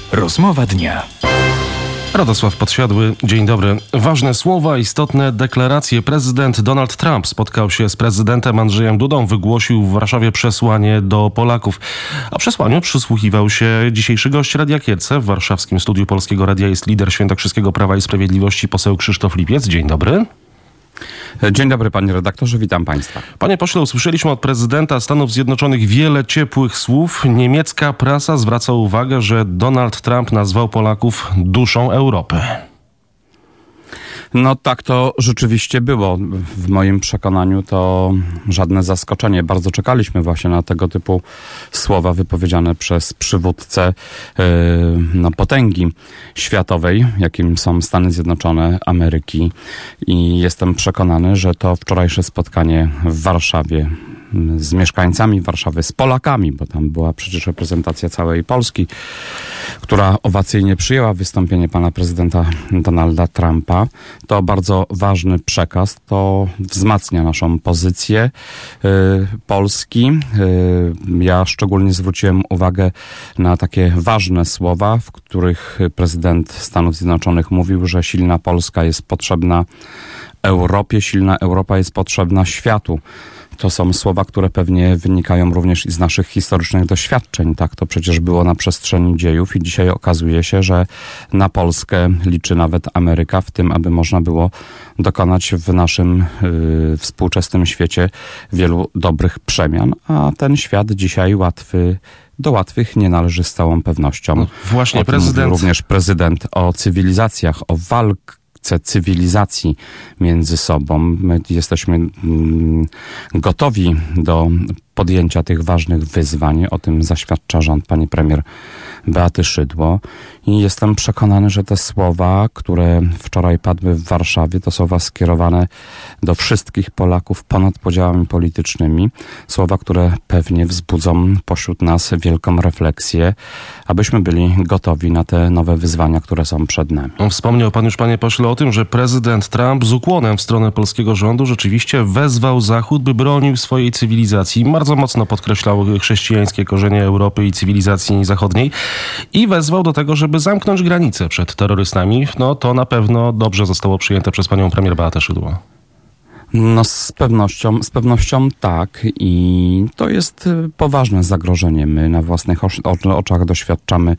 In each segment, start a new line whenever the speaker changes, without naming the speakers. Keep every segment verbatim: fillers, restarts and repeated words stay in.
Rozmowa dnia.
Radosław Podsiadły, dzień dobry. Ważne słowa, istotne deklaracje. Prezydent Donald Trump spotkał się z prezydentem Andrzejem Dudą, wygłosił w Warszawie przesłanie do Polaków. A przesłaniu przysłuchiwał się dzisiejszy gość Radia Kielce. W warszawskim studiu Polskiego Radia jest lider Świętokrzyskiego Prawa i Sprawiedliwości, poseł Krzysztof Lipiec. Dzień dobry.
Dzień dobry, panie redaktorze, witam państwa.
Panie pośle, usłyszeliśmy od prezydenta Stanów Zjednoczonych wiele ciepłych słów. Niemiecka prasa zwraca uwagę, że Donald Trump nazwał Polaków duszą Europy.
No tak to rzeczywiście było. W moim przekonaniu to żadne zaskoczenie. Bardzo czekaliśmy właśnie na tego typu słowa wypowiedziane przez przywódcę yy, no, potęgi światowej, jakim są Stany Zjednoczone Ameryki. I jestem przekonany, że to wczorajsze spotkanie w Warszawie z mieszkańcami Warszawy, z Polakami, bo tam była przecież reprezentacja całej Polski, która owacyjnie przyjęła wystąpienie pana prezydenta Donalda Trumpa. To bardzo ważny przekaz, to wzmacnia naszą pozycję y, Polski. Y, ja szczególnie zwróciłem uwagę na takie ważne słowa, w których prezydent Stanów Zjednoczonych mówił, że silna Polska jest potrzebna Europie, silna Europa jest potrzebna światu. To są słowa, które pewnie wynikają również i z naszych historycznych doświadczeń. Tak to przecież było na przestrzeni dziejów i dzisiaj okazuje się, że na Polskę liczy nawet Ameryka w tym, aby można było dokonać w naszym y, współczesnym świecie wielu dobrych przemian, a ten świat dzisiaj łatwy do łatwych nie należy z całą pewnością.
No, właśnie
o tym
prezydent...
mówił również prezydent o cywilizacjach, o walk cywilizacji między sobą. My jesteśmy mm, gotowi do podjęcia tych ważnych wyzwań. O tym zaświadcza rząd pani premier Beaty Szydło. I jestem przekonany, że te słowa, które wczoraj padły w Warszawie, to słowa skierowane do wszystkich Polaków ponad podziałami politycznymi. Słowa, które pewnie wzbudzą pośród nas wielką refleksję, abyśmy byli gotowi na te nowe wyzwania, które są przed nami.
Wspomniał pan już, panie pośle, o tym, że prezydent Trump z ukłonem w stronę polskiego rządu rzeczywiście wezwał Zachód, by bronił swojej cywilizacji. Bardzo mocno podkreślał chrześcijańskie korzenie Europy i cywilizacji zachodniej i wezwał do tego, żeby zamknąć granice przed terrorystami. No to na pewno dobrze zostało przyjęte przez panią premier Beatę Szydło.
No z pewnością, z pewnością tak i to jest poważne zagrożenie. My na własnych oczach doświadczamy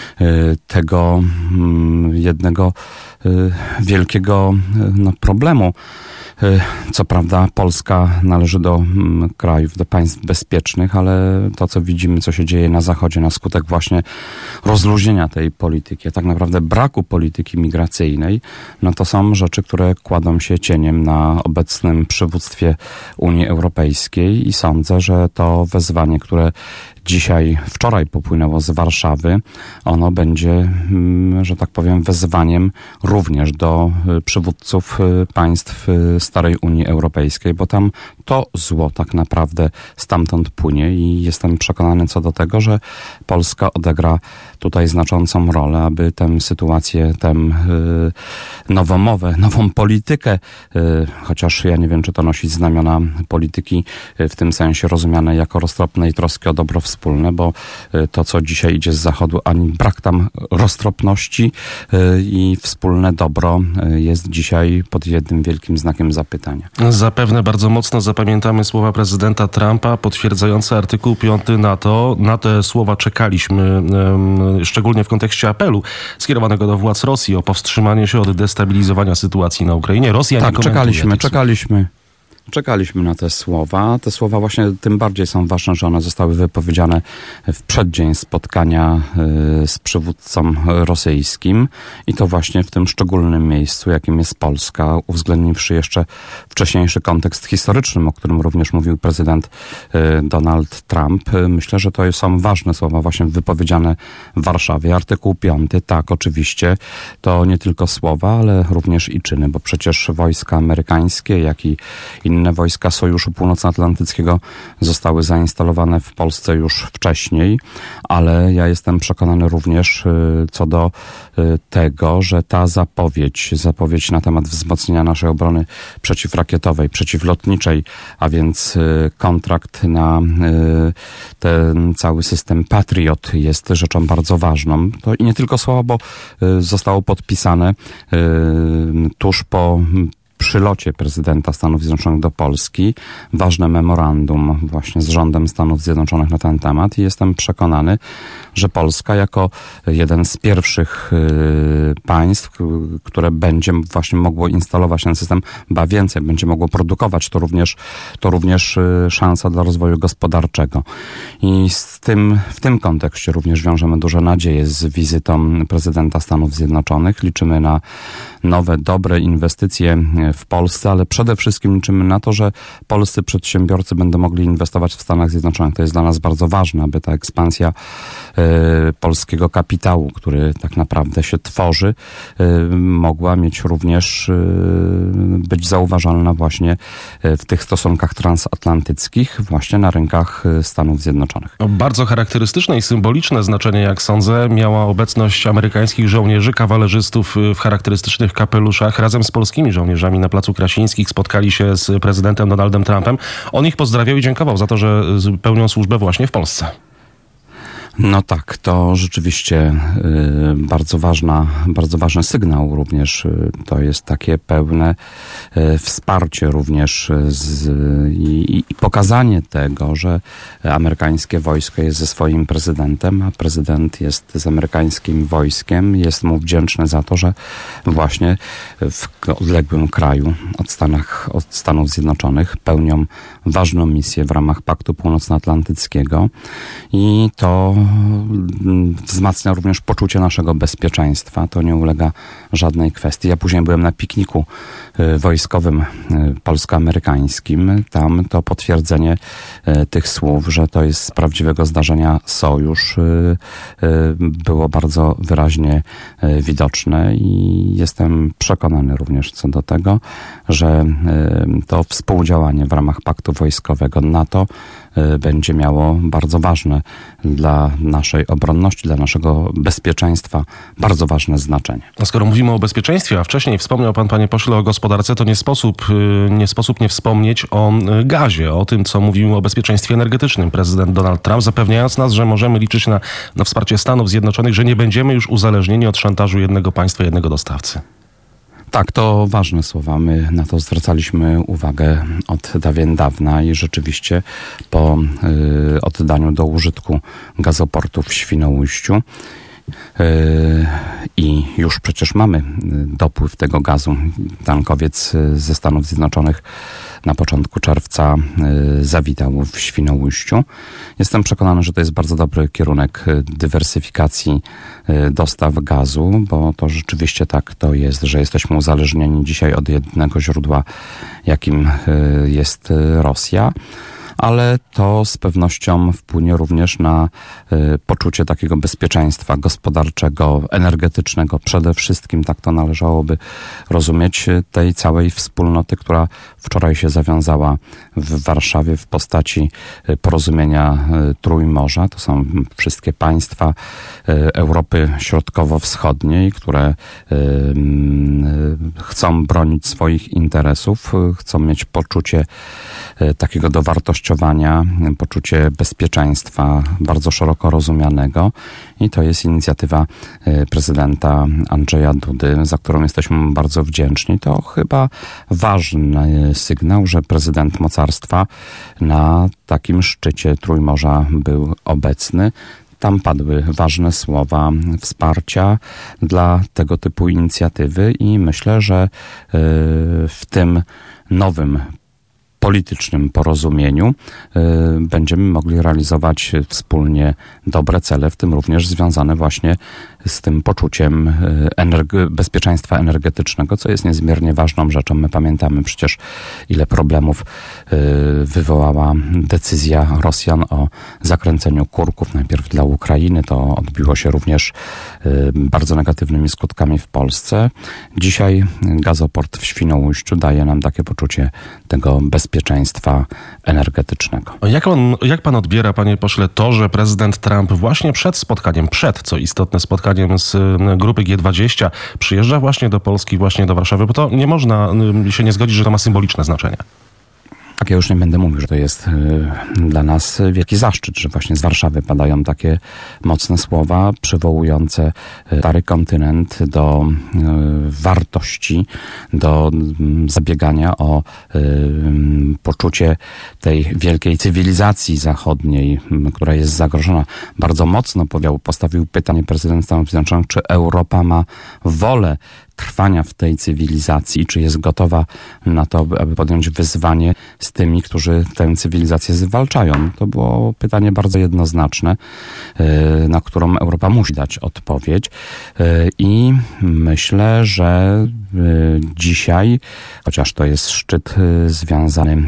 tego jednego wielkiego no, problemu. Co prawda Polska należy do krajów, do państw bezpiecznych, ale to, co widzimy, co się dzieje na Zachodzie na skutek właśnie rozluźnienia tej polityki, tak naprawdę braku polityki migracyjnej, no to są rzeczy, które kładą się cieniem na obecnym przywództwie Unii Europejskiej i sądzę, że to wezwanie, które dzisiaj, wczoraj popłynęło z Warszawy, ono będzie, że tak powiem, wezwaniem również do przywódców państw starej Unii Europejskiej, bo tam to zło tak naprawdę stamtąd płynie i jestem przekonany co do tego, że Polska odegra tutaj znaczącą rolę, aby tę sytuację, tę nową mowę, nową politykę, chociaż ja nie wiem, czy to nosi znamiona polityki w tym sensie rozumiane jako roztropnej troski o dobro wspólne, bo to, co dzisiaj idzie z Zachodu, ani brak tam roztropności i wspólne dobro jest dzisiaj pod jednym wielkim znakiem zapytania.
Zapewne bardzo mocno zapamiętamy słowa prezydenta Trumpa potwierdzające artykuł piąty NATO. Na te słowa czekaliśmy, szczególnie w kontekście apelu skierowanego do władz Rosji o powstrzymanie się od destabilizowania sytuacji na Ukrainie. Rosja
tak,
nie
czekaliśmy, czekaliśmy. Czekaliśmy na te słowa. Te słowa właśnie tym bardziej są ważne, że one zostały wypowiedziane w przeddzień spotkania z przywódcą rosyjskim i to właśnie w tym szczególnym miejscu, jakim jest Polska, uwzględniwszy jeszcze wcześniejszy kontekst historyczny, o którym również mówił prezydent Donald Trump. Myślę, że to są ważne słowa właśnie wypowiedziane w Warszawie. Artykuł piąty, tak, oczywiście, to nie tylko słowa, ale również i czyny, bo przecież wojska amerykańskie, jak i Inne wojska Sojuszu Północnoatlantyckiego zostały zainstalowane w Polsce już wcześniej, ale ja jestem przekonany również co do tego, że ta zapowiedź, zapowiedź na temat wzmocnienia naszej obrony przeciwrakietowej, przeciwlotniczej, a więc kontrakt na ten cały system Patriot jest rzeczą bardzo ważną. To i nie tylko słowa, bo zostało podpisane tuż po przylocie prezydenta Stanów Zjednoczonych do Polski ważne memorandum właśnie z rządem Stanów Zjednoczonych na ten temat i jestem przekonany, że Polska jako jeden z pierwszych y, państw, które będzie właśnie mogło instalować ten system, ba więcej, będzie mogło produkować, to również, to również y, szansa dla rozwoju gospodarczego. I z tym, w tym kontekście również wiążemy duże nadzieje z wizytą prezydenta Stanów Zjednoczonych. Liczymy na nowe, dobre inwestycje w Polsce, ale przede wszystkim liczymy na to, że polscy przedsiębiorcy będą mogli inwestować w Stanach Zjednoczonych. To jest dla nas bardzo ważne, aby ta ekspansja y, polskiego kapitału, który tak naprawdę się tworzy, y, mogła mieć również y, być zauważalna właśnie w tych stosunkach transatlantyckich, właśnie na rynkach Stanów Zjednoczonych.
Bardzo charakterystyczne i symboliczne znaczenie, jak sądzę, miała obecność amerykańskich żołnierzy, kawalerzystów w charakterystycznych kapeluszach razem z polskimi żołnierzami na Placu Krasińskich. Spotkali się z prezydentem Donaldem Trumpem. On ich pozdrawiał i dziękował za to, że pełnią służbę właśnie w Polsce.
No tak, to rzeczywiście y, bardzo ważna, bardzo ważny sygnał również. Y, to jest takie pełne y, wsparcie również z, i, i pokazanie tego, że amerykańskie wojsko jest ze swoim prezydentem, a prezydent jest z amerykańskim wojskiem. Jest mu wdzięczny za to, że właśnie w odległym kraju od, Stanach, od Stanów Zjednoczonych pełnią ważną misję w ramach Paktu Północnoatlantyckiego i to wzmacnia również poczucie naszego bezpieczeństwa. To nie ulega żadnej kwestii. Ja później byłem na pikniku y, wojskowym y, polsko-amerykańskim. Tam to potwierdzenie y, tych słów, że to jest z prawdziwego zdarzenia sojusz, y, y, było bardzo wyraźnie y, widoczne i jestem przekonany również co do tego, że y, to współdziałanie w ramach paktu wojskowego NATO y, będzie miało bardzo ważne dla naszej obronności, dla naszego bezpieczeństwa bardzo ważne znaczenie.
A skoro mówimy o bezpieczeństwie, a wcześniej wspomniał pan, panie pośle, o gospodarce, to nie sposób, nie sposób nie wspomnieć o gazie, o tym, co mówił o bezpieczeństwie energetycznym prezydent Donald Trump, zapewniając nas, że możemy liczyć na, na wsparcie Stanów Zjednoczonych, że nie będziemy już uzależnieni od szantażu jednego państwa, jednego dostawcy.
Tak, to ważne słowa. My na to zwracaliśmy uwagę od dawien dawna i rzeczywiście po y, oddaniu do użytku gazoportu w Świnoujściu y, i już przecież mamy dopływ tego gazu. Tankowiec ze Stanów Zjednoczonych na początku czerwca y, zawitał w Świnoujściu. Jestem przekonany, że to jest bardzo dobry kierunek dywersyfikacji y, dostaw gazu, bo to rzeczywiście tak to jest, że jesteśmy uzależnieni dzisiaj od jednego źródła, jakim y, jest Rosja. Ale to z pewnością wpłynie również na y, poczucie takiego bezpieczeństwa gospodarczego, energetycznego. Przede wszystkim tak to należałoby rozumieć tej całej wspólnoty, która wczoraj się zawiązała w Warszawie w postaci y, porozumienia y, Trójmorza. To są wszystkie państwa y, Europy Środkowo-Wschodniej, które y, y, chcą bronić swoich interesów, y, chcą mieć poczucie y, takiego dowartościowania, poczucie bezpieczeństwa bardzo szeroko rozumianego i to jest inicjatywa prezydenta Andrzeja Dudy, za którą jesteśmy bardzo wdzięczni. To chyba ważny sygnał, że prezydent mocarstwa na takim szczycie Trójmorza był obecny. Tam padły ważne słowa wsparcia dla tego typu inicjatywy i myślę, że w tym nowym politycznym porozumieniu y, będziemy mogli realizować wspólnie dobre cele, w tym również związane właśnie z tym poczuciem energ- bezpieczeństwa energetycznego, co jest niezmiernie ważną rzeczą. My pamiętamy przecież, ile problemów wywołała decyzja Rosjan o zakręceniu kurków najpierw dla Ukrainy. To odbiło się również bardzo negatywnymi skutkami w Polsce. Dzisiaj gazoport w Świnoujściu daje nam takie poczucie tego bezpieczeństwa energetycznego.
Jak pan, jak pan odbiera, panie pośle, to, że prezydent Trump właśnie przed spotkaniem, przed, co istotne, spotkaniem z grupy G dwadzieścia przyjeżdża właśnie do Polski, właśnie do Warszawy, bo to nie można się nie zgodzić, że to ma symboliczne znaczenie.
Tak, ja już nie będę mówił, że to jest y, dla nas wielki zaszczyt, że właśnie z Warszawy padają takie mocne słowa przywołujące y, stary kontynent do y, wartości, do y, zabiegania o y, poczucie tej wielkiej cywilizacji zachodniej, y, która jest zagrożona. Bardzo mocno powiał, postawił pytanie prezydent Stanów Zjednoczonych, czy Europa ma wolę trwania w tej cywilizacji, czy jest gotowa na to, aby podjąć wyzwanie z tymi, którzy tę cywilizację zwalczają. To było pytanie bardzo jednoznaczne, na którą Europa musi dać odpowiedź. I myślę, że dzisiaj, chociaż to jest szczyt związany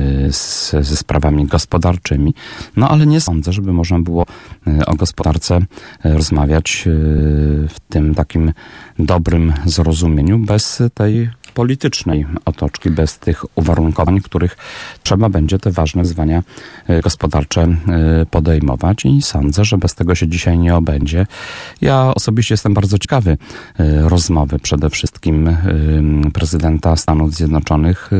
z, ze sprawami gospodarczymi, no ale nie sądzę, żeby można było o gospodarce rozmawiać w tym takim dobrym zrozumieniu bez tej politycznej otoczki, bez tych uwarunkowań, których trzeba będzie te ważne wyzwania gospodarcze podejmować i sądzę, że bez tego się dzisiaj nie obędzie. Ja osobiście jestem bardzo ciekawy rozmowy przede wszystkim prezydenta Stanów Zjednoczonych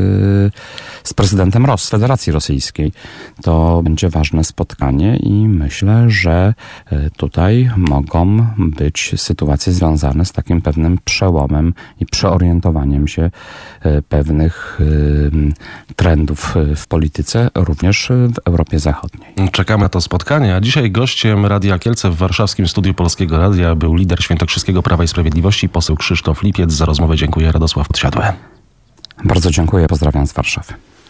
z prezydentem Ros, Federacji Rosyjskiej. To będzie ważne spotkanie i myślę, że tutaj mogą być sytuacje związane z takim pewnym przełomem i przeorientowaniem się pewnych trendów w polityce, również w Europie Zachodniej.
Czekamy na to spotkanie, a dzisiaj gościem Radia Kielce w warszawskim studiu Polskiego Radia był lider świętokrzyskiego Prawa i Sprawiedliwości, poseł Krzysztof Lipiec. Za rozmowę dziękuję, Radosław Podsiadły.
Bardzo dziękuję, pozdrawiam z Warszawy.